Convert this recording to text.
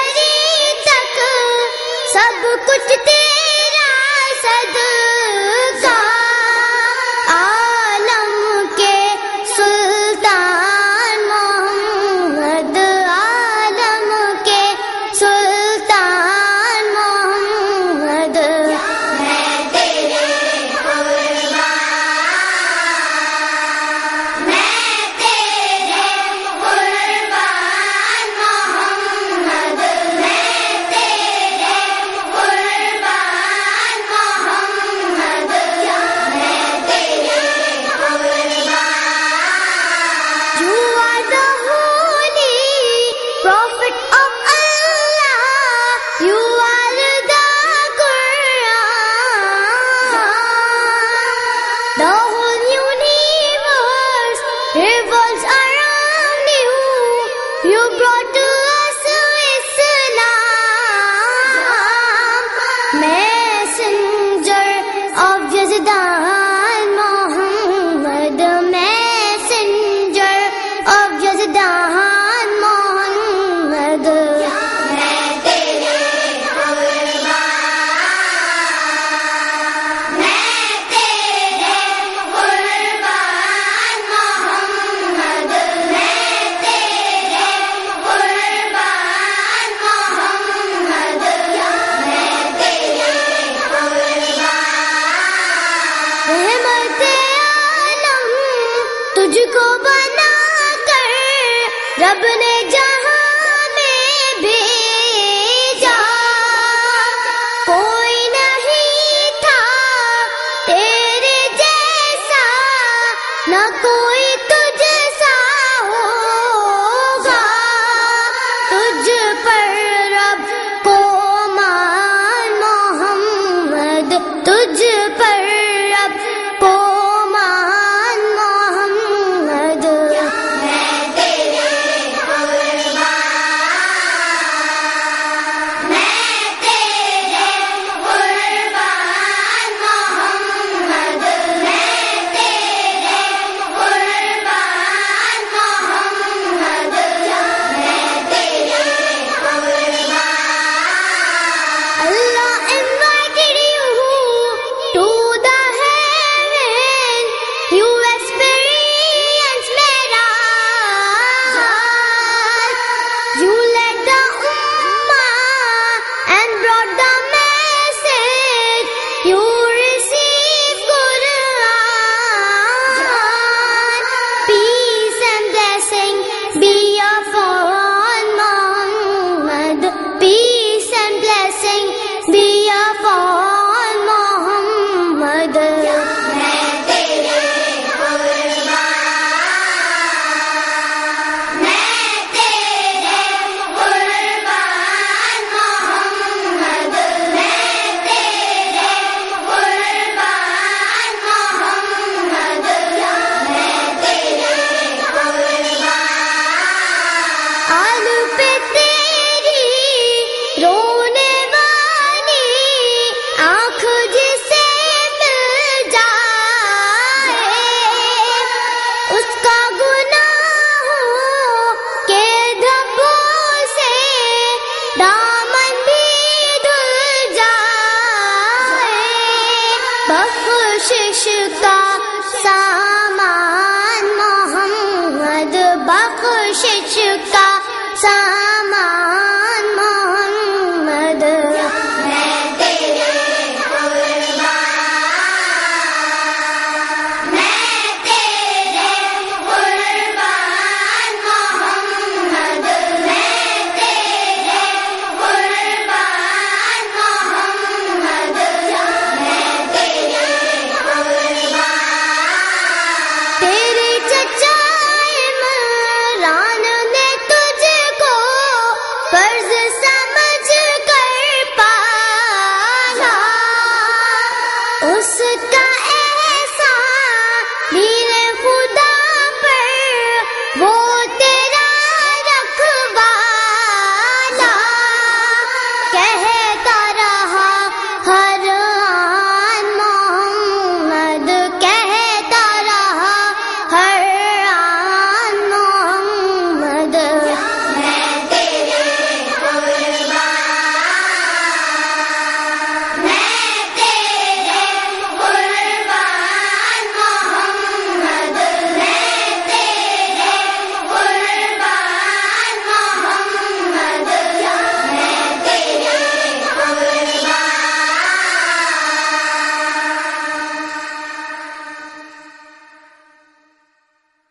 محشری تک سب کچھ تیرا صدقہ، عالم کے سلطان محمد، عالم کے سلطان محمد، میں تیرے قربان، میں تیرے قربان محمد، میں تیرے قربان محمد، میں تیرے قربان. You are the holy prophet of Allah, you are the Quran. The whole universe revolves around you. You brought to us Islam, messenger of Yazdan Muhammad, messenger of Yazdan Muhammad. میں تیرے قربان، میں تیرے قربان محمد، میں تیرے قربان محمد، میں تیرے قربان. رحمت عالم تجھ کو بنا کر رب نے جہاں میں بھیجا، کوئی نہیں تھا تیرے جیسا، نہ کوئی تجھ سا ہوگا. تجھ پر رب کو مان محمد، تجھ پر رب کو مان محمد. میں تیرے قربان، میں تیرے قربان محمد، میں تیرے قربان محمد، میں تیرے قربان. Allah invited you to the heaven, you experience Miraj. You led the ummah and brought the message, you received Quran. Peace and blessing be upon Muhammad, peace and blessing be upon Muhammad. میں تیرے قربان، میں تیرے قربان محمد، میں تیرے قربان محمد، میں تیرے قربان. آل پہ تیری رونے والی آنکھ جسے مل جائے، اس کا گناہوں کے دھبوں سے دامن بھی دھل جائے. بخشش کا